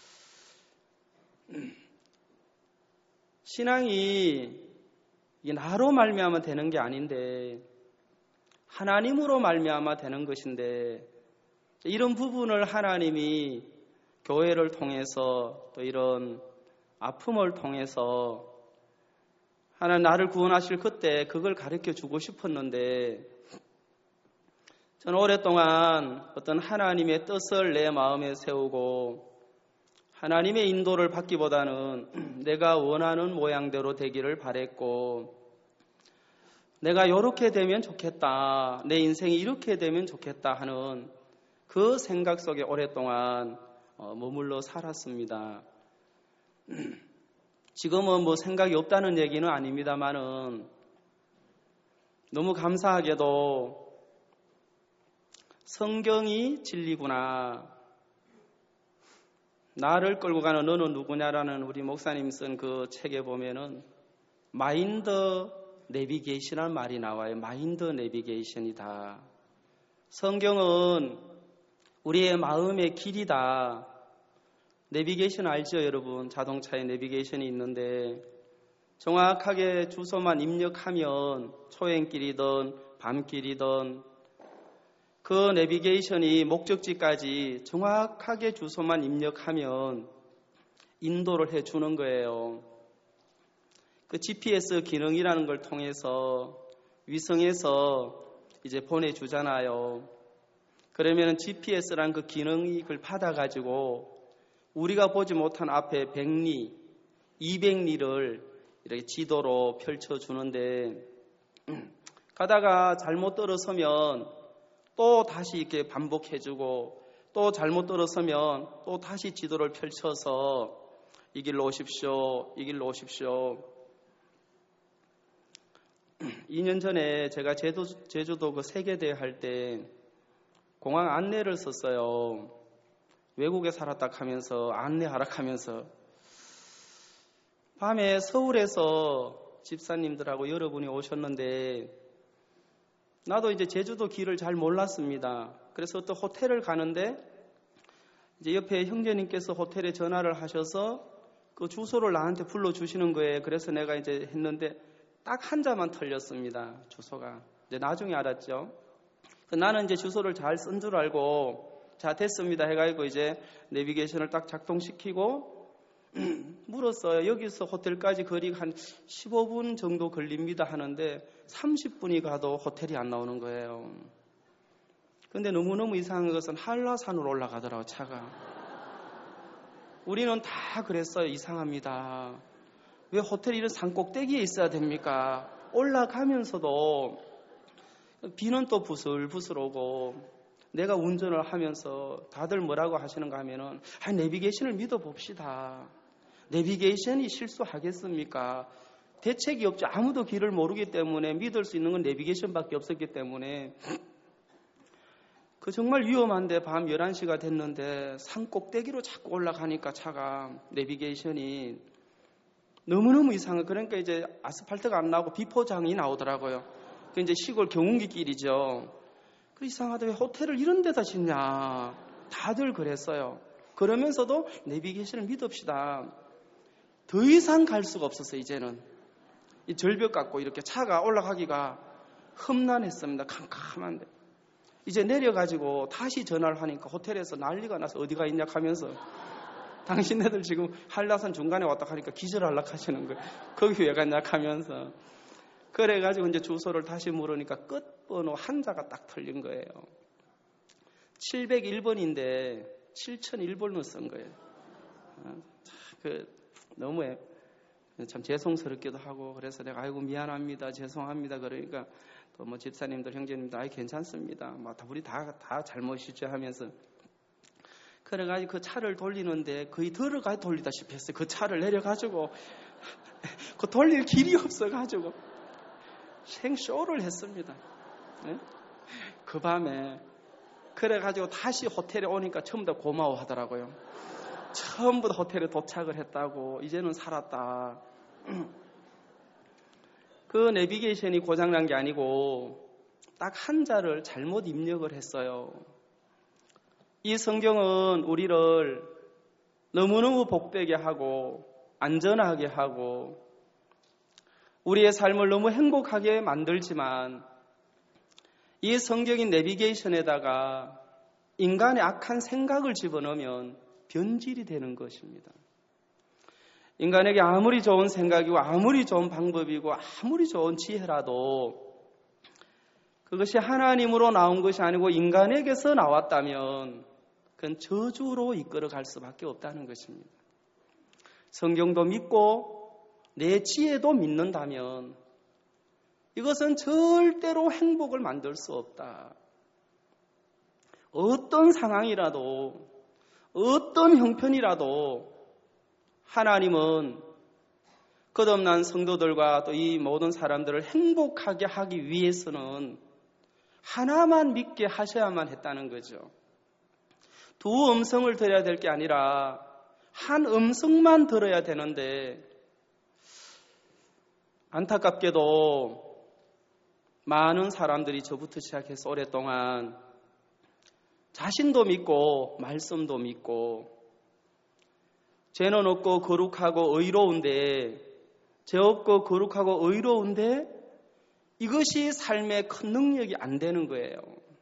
신앙이 이게 나로 말미암아 되는 게 아닌데 하나님으로 말미암아 되는 것인데 이런 부분을 하나님이 교회를 통해서 또 이런 아픔을 통해서 하나님 나를 구원하실 그때 그걸 가르쳐 주고 싶었는데 저는 오랫동안 어떤 하나님의 뜻을 내 마음에 세우고 하나님의 인도를 받기보다는 내가 원하는 모양대로 되기를 바랬고 내가 이렇게 되면 좋겠다, 내 인생이 이렇게 되면 좋겠다 하는 그 생각 속에 오랫동안 머물러 살았습니다. 지금은 뭐 생각이 없다는 얘기는 아닙니다만은 너무 감사하게도 성경이 진리구나. 나를 끌고 가는 너는 누구냐라는 우리 목사님 쓴 그 책에 보면은 마인드 내비게이션이라는 말이 나와요. 마인드 내비게이션이다. 성경은 우리의 마음의 길이다. 내비게이션 알죠, 여러분? 자동차에 내비게이션이 있는데 정확하게 주소만 입력하면 초행길이든 밤길이든 그 내비게이션이 목적지까지 정확하게 주소만 입력하면 인도를 해주는 거예요. 그 지피에스 기능이라는 걸 통해서 위성에서 이제 보내주잖아요. 그러면 지피에스라는 그 기능이 그걸 받아가지고 우리가 보지 못한 앞에 백 리, 이백 리를 이렇게 지도로 펼쳐주는데 가다가 잘못 들어서면 또 다시 이렇게 반복해주고 또 잘못 들어서면 또 다시 지도를 펼쳐서 이 길로 오십시오, 이 길로 오십시오. 이 년 전에 제가 제주, 제주도 그 세계대회 할 때 공항 안내를 썼어요. 외국에 살았다 하면서 안내하라 하면서 밤에 서울에서 집사님들하고 여러분이 오셨는데 나도 이제 제주도 길을 잘 몰랐습니다. 그래서 또 호텔을 가는데 이제 옆에 형제님께서 호텔에 전화를 하셔서 그 주소를 나한테 불러주시는 거예요. 그래서 내가 이제 했는데 딱 한 자만 틀렸습니다. 주소가. 이제 나중에 알았죠. 나는 이제 주소를 잘 쓴 줄 알고 자 됐습니다 해가지고 이제 내비게이션을 딱 작동시키고 물었어요. 여기서 호텔까지 거리가 한 십오 분 정도 걸립니다 하는데 삼십 분이 가도 호텔이 안 나오는 거예요. 근데 너무너무 이상한 것은 한라산으로 올라가더라고요. 차가. 우리는 다 그랬어요. 이상합니다. 왜 호텔이 이런 산 꼭대기에 있어야 됩니까? 올라가면서도 비는 또 부슬부슬 오고 내가 운전을 하면서 다들 뭐라고 하시는가 하면은 아, 내비게이션을 믿어봅시다. 내비게이션이 실수하겠습니까? 대책이 없죠. 아무도 길을 모르기 때문에 믿을 수 있는 건 내비게이션밖에 없었기 때문에 그 정말 위험한데 밤 열한 시가 됐는데 산 꼭대기로 자꾸 올라가니까 차가 내비게이션이 너무너무 이상해. 그러니까 이제 아스팔트가 안 나오고 비포장이 나오더라고요. 그 이제 시골 경운기 길이죠. 그 이상하다. 왜 호텔을 이런 데다 짓냐. 다들 그랬어요. 그러면서도 내비게이션을 믿읍시다. 더 이상 갈 수가 없었어요. 이제는 이 절벽 갖고 이렇게 차가 올라가기가 험난했습니다. 캄캄한데 이제 내려가지고 다시 전화를 하니까 호텔에서 난리가 나서 어디가 있냐 하면서 당신네들 지금 한라산 중간에 왔다 하니까 기절하려고 하시는 거예요. 거기 왜 갔냐 하면서 그래가지고 이제 주소를 다시 물으니까 끝번호 한자가 딱 틀린 거예요. 칠백일 번인데 칠천일 번을 쓴 거예요. 그 너무 참 죄송스럽기도 하고 그래서 내가 아이고 미안합니다, 죄송합니다. 그러니까 또 뭐 집사님들 형제님들 아이 괜찮습니다. 뭐 다 우리 다 다 잘못이죠 하면서 그래가지고 그 차를 돌리는데 거의 들어가 돌리다시피 했어요. 그 차를 내려가지고 그 돌릴 길이 없어가지고 생쇼를 했습니다. 네? 그 밤에 그래가지고 다시 호텔에 오니까 전부 다 고마워하더라고요. 전부 다 호텔에 도착을 했다고 이제는 살았다. 그 내비게이션이 고장난 게 아니고 딱 한자를 잘못 입력을 했어요. 이 성경은 우리를 너무너무 복되게 하고 안전하게 하고 우리의 삶을 너무 행복하게 만들지만 이 성경인 내비게이션에다가 인간의 악한 생각을 집어넣으면 변질이 되는 것입니다. 인간에게 아무리 좋은 생각이고 아무리 좋은 방법이고 아무리 좋은 지혜라도 그것이 하나님으로 나온 것이 아니고 인간에게서 나왔다면 그건 저주로 이끌어갈 수밖에 없다는 것입니다. 성경도 믿고 내 지혜도 믿는다면 이것은 절대로 행복을 만들 수 없다. 어떤 상황이라도 어떤 형편이라도 하나님은 거듭난 성도들과 또 이 모든 사람들을 행복하게 하기 위해서는 하나만 믿게 하셔야만 했다는 거죠. 두 음성을 들어야 될 게 아니라 한 음성만 들어야 되는데 안타깝게도 많은 사람들이 저부터 시작해서 오랫동안 자신도 믿고 말씀도 믿고 죄는 없고 거룩하고 의로운데 죄 없고 거룩하고 의로운데 이것이 삶의 큰 능력이 안 되는 거예요.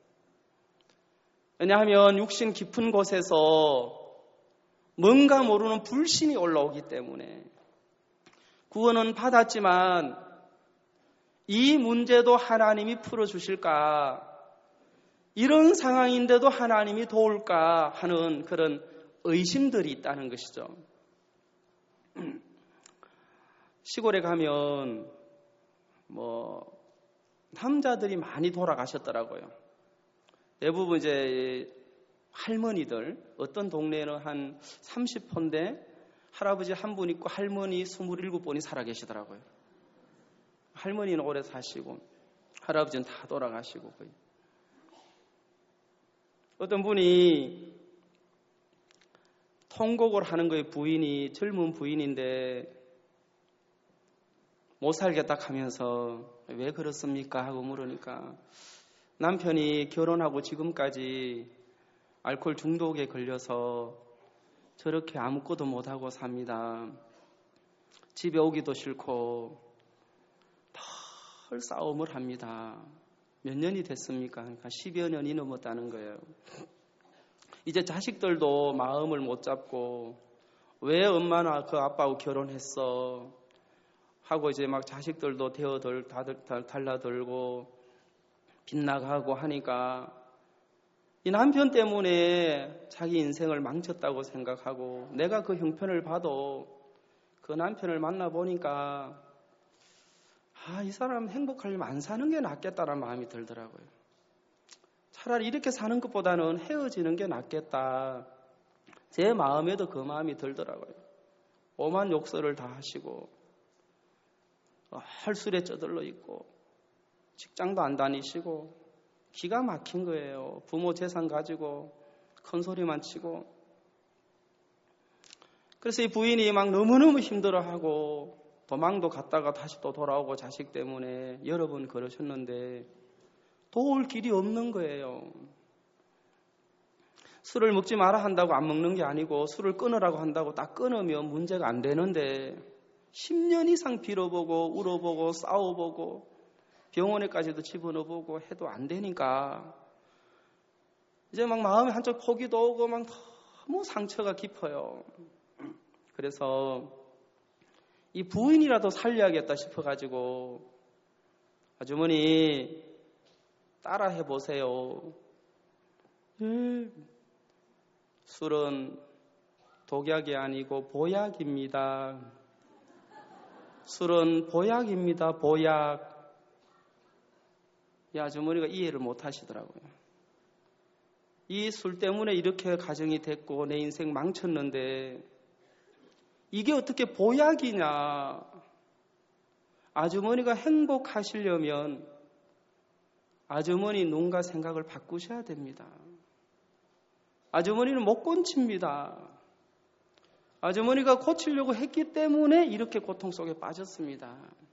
왜냐하면 육신 깊은 곳에서 뭔가 모르는 불신이 올라오기 때문에 구원은 받았지만 이 문제도 하나님이 풀어주실까? 이런 상황인데도 하나님이 도울까 하는 그런 의심들이 있다는 것이죠. 시골에 가면 뭐 남자들이 많이 돌아가셨더라고요. 대부분 이제 할머니들, 어떤 동네에는 한 삼십 호인데 할아버지 한 분 있고 할머니 스물일곱 분이 살아 계시더라고요. 할머니는 오래 사시고 할아버지는 다 돌아가시고 거의. 어떤 분이 통곡을 하는 거예요. 부인이 젊은 부인인데 못 살겠다 하면서 왜 그렇습니까? 하고 물으니까 남편이 결혼하고 지금까지 알코올 중독에 걸려서 저렇게 아무것도 못하고 삽니다. 집에 오기도 싫고 늘 싸움을 합니다. 몇 년이 됐습니까? 그러니까 십여 년이 넘었다는 거예요. 이제 자식들도 마음을 못 잡고 왜 엄마나 그 아빠하고 결혼했어? 하고 이제 막 자식들도 대어들 달라들고 빗나가고 하니까 이 남편 때문에 자기 인생을 망쳤다고 생각하고 내가 그 형편을 봐도 그 남편을 만나보니까 아, 이 사람 행복하려면 안 사는 게 낫겠다라는 마음이 들더라고요. 차라리 이렇게 사는 것보다는 헤어지는 게 낫겠다. 제 마음에도 그 마음이 들더라고요. 오만 욕설을 다 하시고 헐술에 쩌들러 있고 직장도 안 다니시고 기가 막힌 거예요. 부모 재산 가지고 큰 소리만 치고. 그래서 이 부인이 막 너무너무 힘들어하고 도망도 갔다가 다시 또 돌아오고 자식 때문에 여러 번 그러셨는데 도울 길이 없는 거예요. 술을 먹지 마라 한다고 안 먹는 게 아니고 술을 끊으라고 한다고 딱 끊으면 문제가 안 되는데 십 년 이상 빌어보고 울어보고 싸워보고 병원에까지도 집어넣어보고 해도 안 되니까 이제 막 마음에 한쪽 포기도 오고 막 너무 상처가 깊어요. 그래서 이 부인이라도 살려야겠다 싶어가지고 아주머니 따라 해보세요. 예. 술은 독약이 아니고 보약입니다. 술은 보약입니다. 보약. 이 아주머니가 이해를 못 하시더라고요. 이 술 때문에 이렇게 가정이 됐고 내 인생 망쳤는데 이게 어떻게 보약이냐. 아주머니가 행복하시려면 아주머니 눈과 생각을 바꾸셔야 됩니다. 아주머니는 못 고칩니다. 아주머니가 고치려고 했기 때문에 이렇게 고통 속에 빠졌습니다.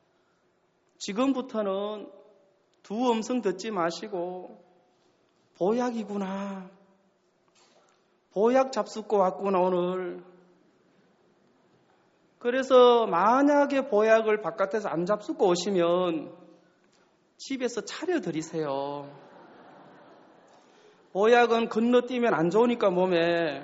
지금부터는 두 음성 듣지 마시고 보약이구나. 보약 잡숫고 왔구나 오늘. 그래서 만약에 보약을 바깥에서 안 잡숫고 오시면 집에서 차려드리세요. 보약은 건너뛰면 안 좋으니까 몸에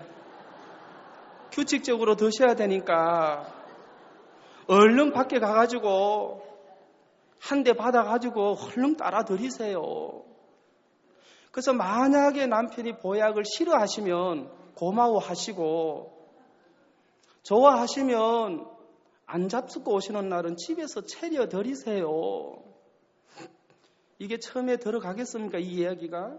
규칙적으로 드셔야 되니까 얼른 밖에 가가지고 한 대 받아가지고 얼른 따라 드리세요. 그래서 만약에 남편이 보약을 싫어하시면 고마워하시고 좋아하시면 안 잡숫고 오시는 날은 집에서 차려드리세요. 이게 처음에 들어가겠습니까? 이 이야기가?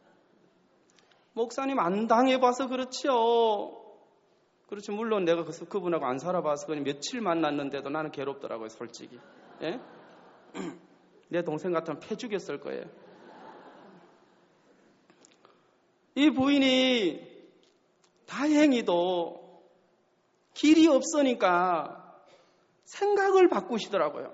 목사님 안 당해봐서 그렇지요. 그렇지, 물론 내가 그분하고 안 살아봐서 그냥 며칠 만났는데도 나는 괴롭더라고요, 솔직히. 예? 내 동생 같으면 패 죽였을 거예요. 이 부인이 다행히도 길이 없으니까 생각을 바꾸시더라고요.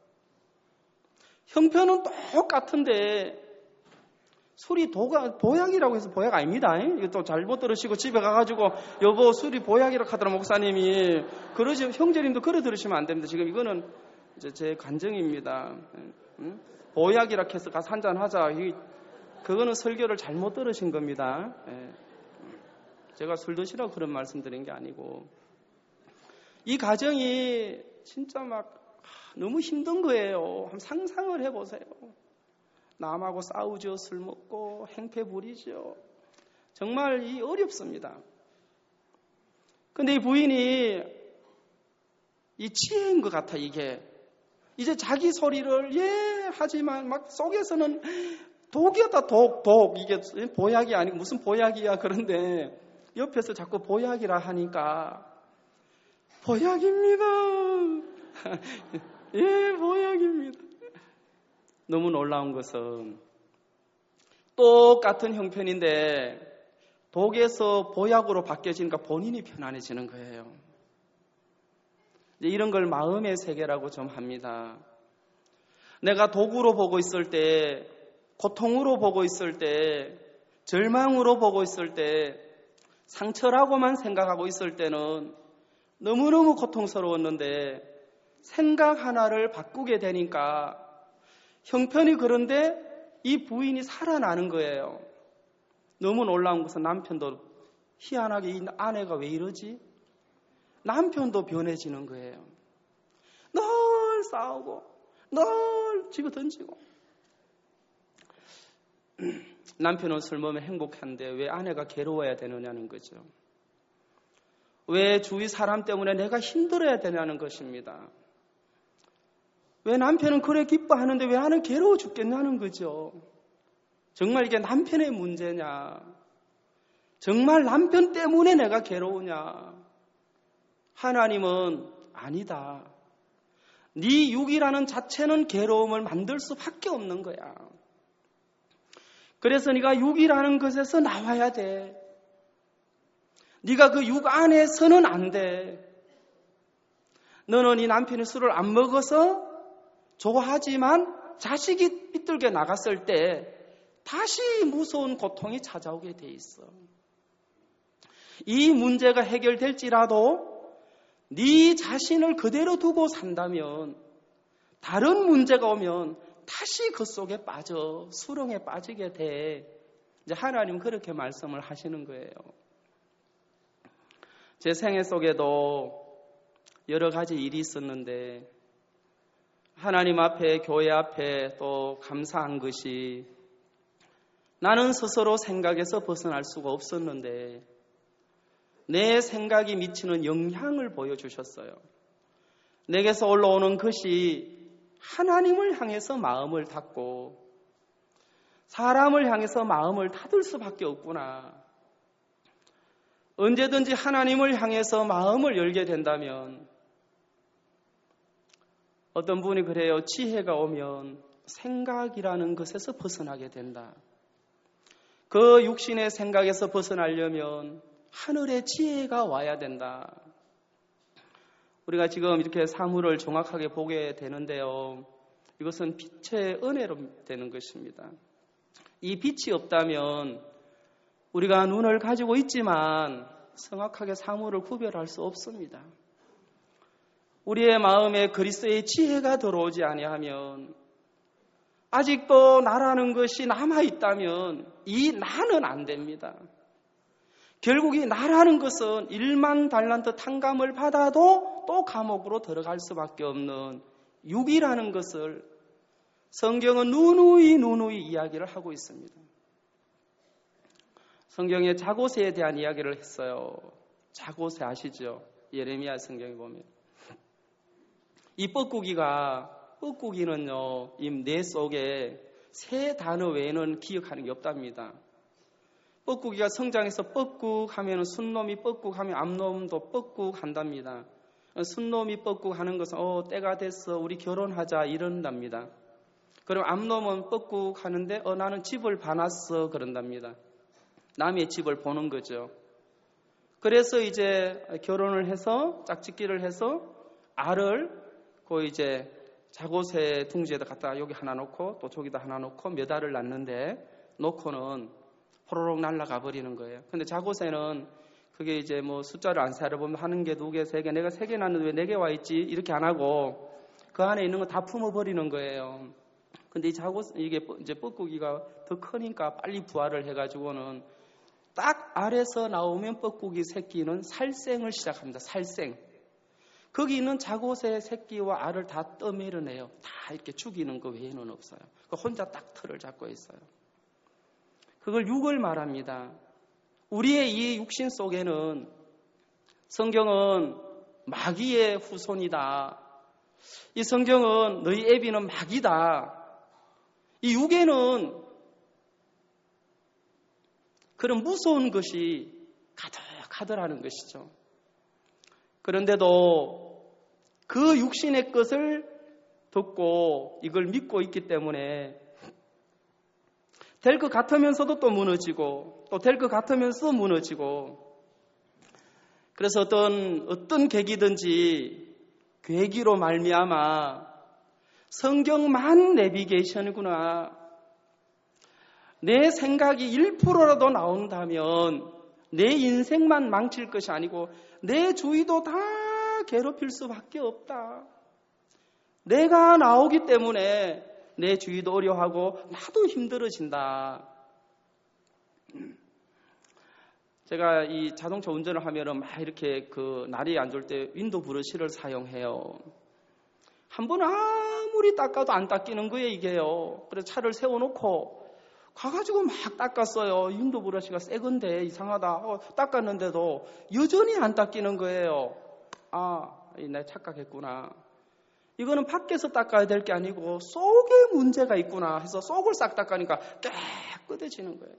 형편은 똑같은데 술이 도가, 보약이라고 해서 보약 아닙니다. 이거 또 잘못 들으시고 집에 가가지고 여보 술이 보약이라고 하더라 목사님이. 그러지, 형제님도 그래 들으시면 안 됩니다. 지금 이거는 이제 제 간증입니다. 응? 보약이라고 해서 가서 한잔 하자. 그거는 설교를 잘못 들으신 겁니다. 예. 제가 술 드시라고 그런 말씀 드린 게 아니고. 이 가정이 진짜 막 너무 힘든 거예요. 한번 상상을 해보세요. 남하고 싸우죠. 술 먹고 행패 부리죠. 정말 이 어렵습니다. 근데 이 부인이 이 지혜인 것 같아. 이게 이제 자기 소리를 예 하지만 막 속에서는 독이었다. 독, 독. 이게 보약이 아니고 무슨 보약이야. 그런데 옆에서 자꾸 보약이라 하니까 보약입니다. 예, 보약입니다. 너무 놀라운 것은 똑같은 형편인데 독에서 보약으로 바뀌어지니까 본인이 편안해지는 거예요. 이런 걸 마음의 세계라고 좀 합니다. 내가 독으로 보고 있을 때, 고통으로 보고 있을 때, 절망으로 보고 있을 때, 상처라고만 생각하고 있을 때는 너무너무 고통스러웠는데 생각 하나를 바꾸게 되니까 형편이 그런데 이 부인이 살아나는 거예요. 너무 놀라운 것은 남편도 희한하게 이 아내가 왜 이러지? 남편도 변해지는 거예요. 늘 싸우고 늘 집어 던지고. 남편은 술 먹으면 행복한데 왜 아내가 괴로워야 되느냐는 거죠. 왜 주위 사람 때문에 내가 힘들어야 되냐는 것입니다. 왜 남편은 그래 기뻐하는데 왜 나는 괴로워 죽겠냐는 거죠. 정말 이게 남편의 문제냐? 정말 남편 때문에 내가 괴로우냐? 하나님은 아니다. 네 육이라는 자체는 괴로움을 만들 수밖에 없는 거야. 그래서 네가 육이라는 것에서 나와야 돼. 네가 그 육 안에서는 안 돼. 너는 이 남편이 술을 안 먹어서 좋아하지만 자식이 삐뚤게 나갔을 때 다시 무서운 고통이 찾아오게 돼 있어. 이 문제가 해결될지라도 네 자신을 그대로 두고 산다면 다른 문제가 오면 다시 그 속에 빠져 수렁에 빠지게 돼. 이제 하나님 그렇게 말씀을 하시는 거예요. 제 생애 속에도 여러 가지 일이 있었는데 하나님 앞에 교회 앞에 또 감사한 것이 나는 스스로 생각에서 벗어날 수가 없었는데 내 생각이 미치는 영향을 보여주셨어요. 내게서 올라오는 것이 하나님을 향해서 마음을 닫고 사람을 향해서 마음을 닫을 수밖에 없구나. 언제든지 하나님을 향해서 마음을 열게 된다면, 어떤 분이 그래요. 지혜가 오면 생각이라는 것에서 벗어나게 된다. 그 육신의 생각에서 벗어나려면 하늘의 지혜가 와야 된다. 우리가 지금 이렇게 사물을 정확하게 보게 되는데요. 이것은 빛의 은혜로 되는 것입니다. 이 빛이 없다면 우리가 눈을 가지고 있지만 정확하게 사물을 구별할 수 없습니다. 우리의 마음에 그리스도의 지혜가 들어오지 아니하면, 아직도 나라는 것이 남아있다면 이 나는 안 됩니다. 결국 이 나라는 것은 일만 달란트 탕감을 받아도 또 감옥으로 들어갈 수밖에 없는 육이라는 것을 성경은 누누이 누누이 이야기를 하고 있습니다. 성경에 자고새에 대한 이야기를 했어요. 자고새 아시죠? 예레미야 성경에 보면 이 뻐꾸기가 뻐꾸기는요, 이 뇌 속에 세 단어 외에는 기억하는 게 없답니다. 뻐꾸기가 성장해서 뻐꾹 하면 순놈이 뻐꾹 하면 암놈도 뻐꾹 한답니다. 순놈이 뻐꾹 하는 것은 어 때가 됐어 우리 결혼하자 이런답니다. 그럼 암놈은 뻐꾹 하는데 어 나는 집을 봐놨어 그런답니다. 남의 집을 보는 거죠. 그래서 이제 결혼을 해서 짝짓기를 해서 알을 그 이제 자고새 둥지에다 갖다가 여기 하나 놓고 또 저기다 하나 놓고 몇 알을 낳는데 놓고는 호로록 날아가 버리는 거예요. 근데 자고새는 그게 이제 뭐 숫자를 안 살아보면 하는 게 두 개, 세 개, 내가 세 개 낳는데 왜 네 개 와 있지? 이렇게 안 하고 그 안에 있는 거 다 품어버리는 거예요. 근데 이 자고새, 이게 이제 뻐꾸기가 더 크니까 빨리 부화를 해가지고는 딱 알에서 나오면 뻐꾸기 새끼는 살생을 시작합니다. 살생. 거기 있는 자고새 새끼와 알을 다 떠밀어내요. 다 이렇게 죽이는 거 외에는 없어요. 혼자 딱 틀을 잡고 있어요. 그걸 육을 말합니다. 우리의 이 육신 속에는 성경은 마귀의 후손이다. 이 성경은 너희 애비는 마귀다. 이 육에는 그런 무서운 것이 가득하더라는 것이죠. 그런데도 그 육신의 것을 듣고 이걸 믿고 있기 때문에 될 것 같으면서도 또 무너지고 또 될 것 같으면서 무너지고, 그래서 어떤 어떤 계기든지 계기로 말미암아 성경만 내비게이션이구나, 내 생각이 일 퍼센트라도 나온다면 내 인생만 망칠 것이 아니고 내 주위도 다 괴롭힐 수밖에 없다. 내가 나오기 때문에 내 주위도 어려워하고 나도 힘들어진다. 제가 이 자동차 운전을 하면은 막 이렇게 그 날이 안 좋을 때 윈도우 브러쉬를 사용해요. 한 번 아무리 닦아도 안 닦이는 거예요, 이게요. 그래서 차를 세워놓고 가가지고 막 닦았어요. 윈도우 브러쉬가 새 건데 이상하다 하고 닦았는데도 여전히 안 닦이는 거예요. 아, 내가 착각했구나. 이거는 밖에서 닦아야 될 게 아니고 속에 문제가 있구나 해서 속을 싹 닦으니까 깨끗해지는 거예요.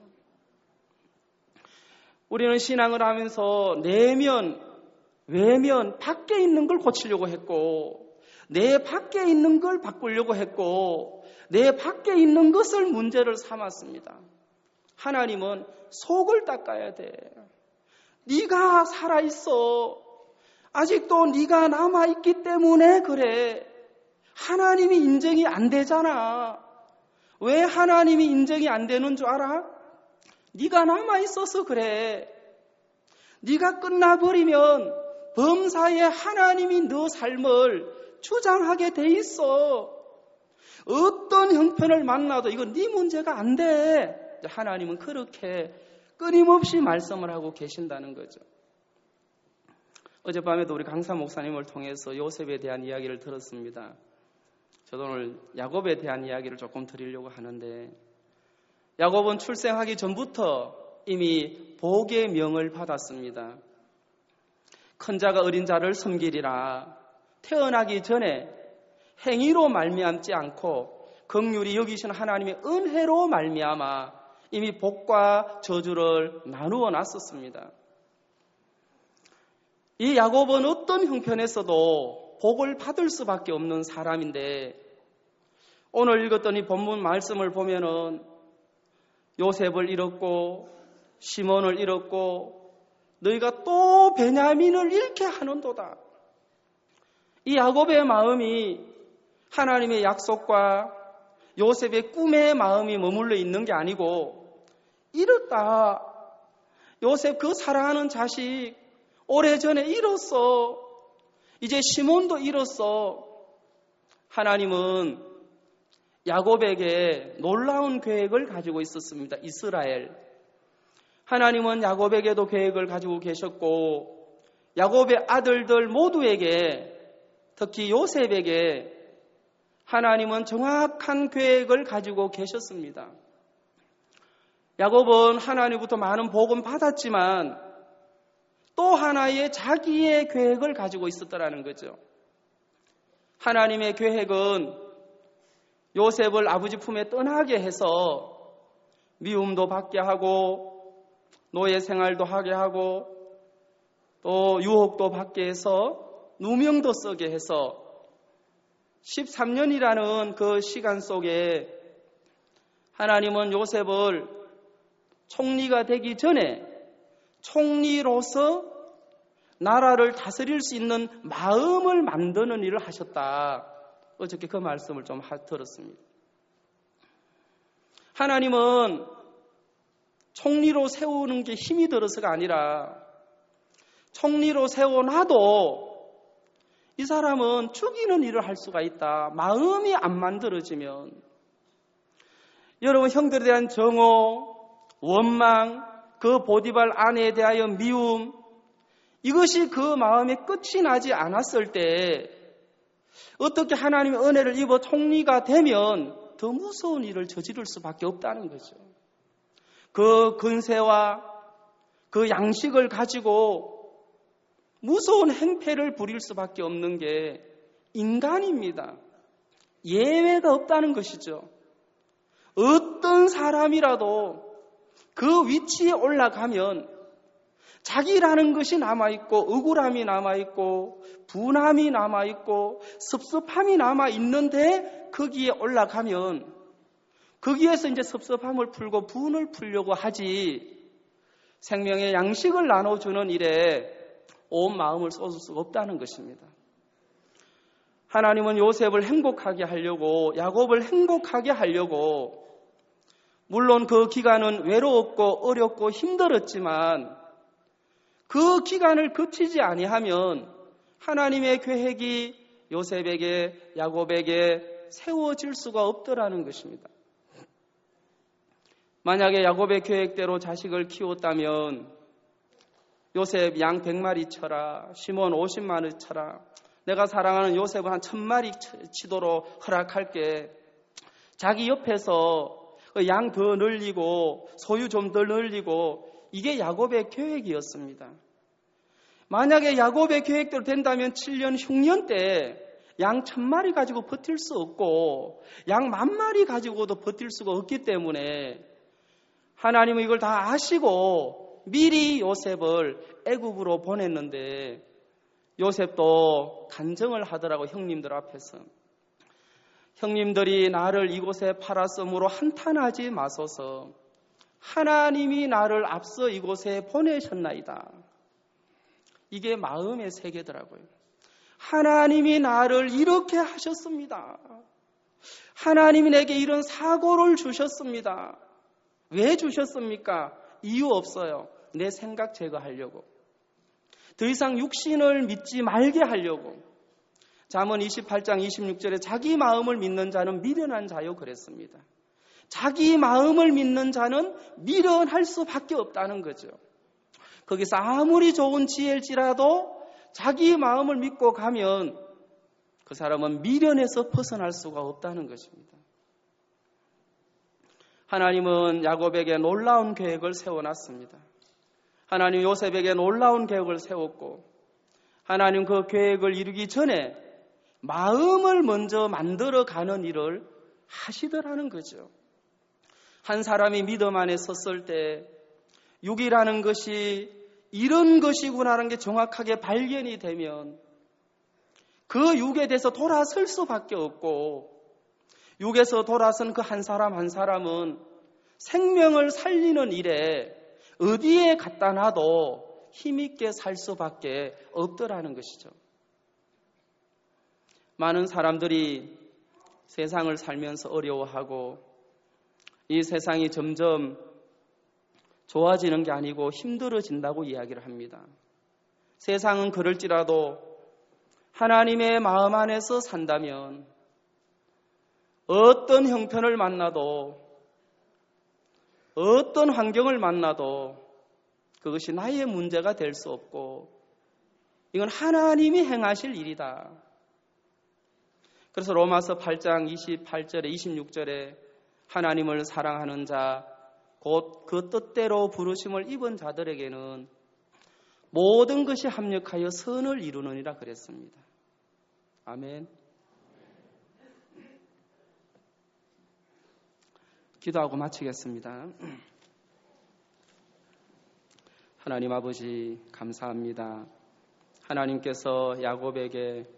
우리는 신앙을 하면서 내면, 외면, 밖에 있는 걸 고치려고 했고, 내 밖에 있는 걸 바꾸려고 했고, 내 밖에 있는 것을 문제를 삼았습니다. 하나님은 속을 닦아야 돼. 네가 살아있어. 아직도 네가 남아있기 때문에 그래. 하나님이 인정이 안 되잖아. 왜 하나님이 인정이 안 되는 줄 알아? 네가 남아있어서 그래. 네가 끝나버리면 범사에 하나님이 너 삶을 주장하게 돼 있어. 어떤 형편을 만나도 이건 네 문제가 안 돼. 하나님은 그렇게 끊임없이 말씀을 하고 계신다는 거죠. 어젯밤에도 우리 강사 목사님을 통해서 요셉에 대한 이야기를 들었습니다. 저도 오늘 야곱에 대한 이야기를 조금 드리려고 하는데, 야곱은 출생하기 전부터 이미 복의 명을 받았습니다. 큰 자가 어린 자를 섬기리라. 태어나기 전에 행위로 말미암지 않고 긍휼히 여기신 하나님의 은혜로 말미암아 이미 복과 저주를 나누어 놨었습니다. 이 야곱은 어떤 형편에서도 복을 받을 수밖에 없는 사람인데 오늘 읽었던 이 본문 말씀을 보면은 요셉을 잃었고 시몬을 잃었고 너희가 또 베냐민을 잃게 하는도다. 이 야곱의 마음이 하나님의 약속과 요셉의 꿈의 마음이 머물러 있는 게 아니고 잃었다. 요셉 그 사랑하는 자식 오래전에 잃었어. 이제 시몬도 잃었어. 하나님은 야곱에게 놀라운 계획을 가지고 있었습니다. 이스라엘. 하나님은 야곱에게도 계획을 가지고 계셨고 야곱의 아들들 모두에게 특히 요셉에게 하나님은 정확한 계획을 가지고 계셨습니다. 야곱은 하나님부터 많은 복은 받았지만 또 하나의 자기의 계획을 가지고 있었더라는 거죠. 하나님의 계획은 요셉을 아버지 품에 떠나게 해서 미움도 받게 하고 노예 생활도 하게 하고 또 유혹도 받게 해서 누명도 쓰게 해서 십삼 년이라는 그 시간 속에 하나님은 요셉을 총리가 되기 전에 총리로서 나라를 다스릴 수 있는 마음을 만드는 일을 하셨다. 어저께 그 말씀을 좀 들었습니다. 하나님은 총리로 세우는 게 힘이 들어서가 아니라 총리로 세워놔도 이 사람은 죽이는 일을 할 수가 있다. 마음이 안 만들어지면. 여러분 형들에 대한 정오, 원망, 그 보디발 아내에 대하여 미움 이것이 그 마음에 끝이 나지 않았을 때 어떻게 하나님의 은혜를 입어 총리가 되면 더 무서운 일을 저지를 수밖에 없다는 거죠. 그 근세와 그 양식을 가지고 무서운 행패를 부릴 수밖에 없는 게 인간입니다. 예외가 없다는 것이죠. 어떤 사람이라도 그 위치에 올라가면 자기라는 것이 남아있고 억울함이 남아있고 분함이 남아있고 섭섭함이 남아있는데 거기에 올라가면 거기에서 이제 섭섭함을 풀고 분을 풀려고 하지 생명의 양식을 나눠주는 일에 온 마음을 쏟을 수가 없다는 것입니다. 하나님은 요셉을 행복하게 하려고 야곱을 행복하게 하려고 물론 그 기간은 외로웠고 어렵고 힘들었지만 그 기간을 거치지 아니하면 하나님의 계획이 요셉에게 야곱에게 세워질 수가 없더라는 것입니다. 만약에 야곱의 계획대로 자식을 키웠다면 요셉 양 백 마리 쳐라, 시몬 오십 마리 쳐라, 내가 사랑하는 요셉은 한 천 마리 치도록 허락할게. 자기 옆에서 양 더 늘리고 소유 좀 더 늘리고 이게 야곱의 계획이었습니다. 만약에 야곱의 계획대로 된다면 칠 년 흉년 때 양 천 마리 가지고 버틸 수 없고 양 만 마리 가지고도 버틸 수가 없기 때문에 하나님은 이걸 다 아시고 미리 요셉을 애굽으로 보냈는데 요셉도 간증을 하더라고. 형님들 앞에서 형님들이 나를 이곳에 팔았으므로 한탄하지 마소서. 하나님이 나를 앞서 이곳에 보내셨나이다. 이게 마음의 세계더라고요. 하나님이 나를 이렇게 하셨습니다. 하나님이 내게 이런 사고를 주셨습니다. 왜 주셨습니까? 이유 없어요. 내 생각 제거하려고. 더 이상 육신을 믿지 말게 하려고. 잠언 이십팔 장 이십육 절에 자기 마음을 믿는 자는 미련한 자요 그랬습니다. 자기 마음을 믿는 자는 미련할 수밖에 없다는 거죠. 거기서 아무리 좋은 지혜일지라도 자기 마음을 믿고 가면 그 사람은 미련에서 벗어날 수가 없다는 것입니다. 하나님은 야곱에게 놀라운 계획을 세워놨습니다. 하나님 요셉에게 놀라운 계획을 세웠고 하나님 그 계획을 이루기 전에 마음을 먼저 만들어가는 일을 하시더라는 거죠. 한 사람이 믿음 안에 섰을 때 육이라는 것이 이런 것이구나라는 게 정확하게 발견이 되면 그 육에 대해서 돌아설 수밖에 없고 육에서 돌아선 그 한 사람 한 사람은 생명을 살리는 일에 어디에 갖다 놔도 힘있게 살 수밖에 없더라는 것이죠. 많은 사람들이 세상을 살면서 어려워하고 이 세상이 점점 좋아지는 게 아니고 힘들어진다고 이야기를 합니다. 세상은 그럴지라도 하나님의 마음 안에서 산다면 어떤 형편을 만나도 어떤 환경을 만나도 그것이 나의 문제가 될 수 없고 이건 하나님이 행하실 일이다. 그래서 로마서 팔 장 이십팔 절에 이십육 절에 하나님을 사랑하는 자 곧 그 뜻대로 부르심을 입은 자들에게는 모든 것이 합력하여 선을 이루느니라 그랬습니다. 아멘. 기도하고 마치겠습니다. 하나님 아버지 감사합니다. 하나님께서 야곱에게